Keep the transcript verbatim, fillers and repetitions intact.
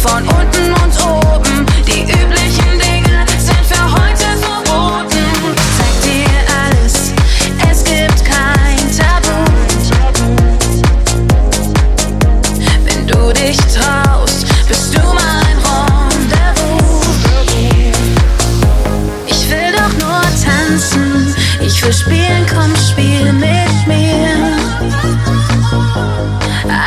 von unten und oben. Die üblichen Dinge sind für heute verboten. Zeig dir alles, es gibt kein Tabu. Wenn du dich traust, bist du mein Rendezvous. Ich will doch nur tanzen, ich will spielen, komm spiel.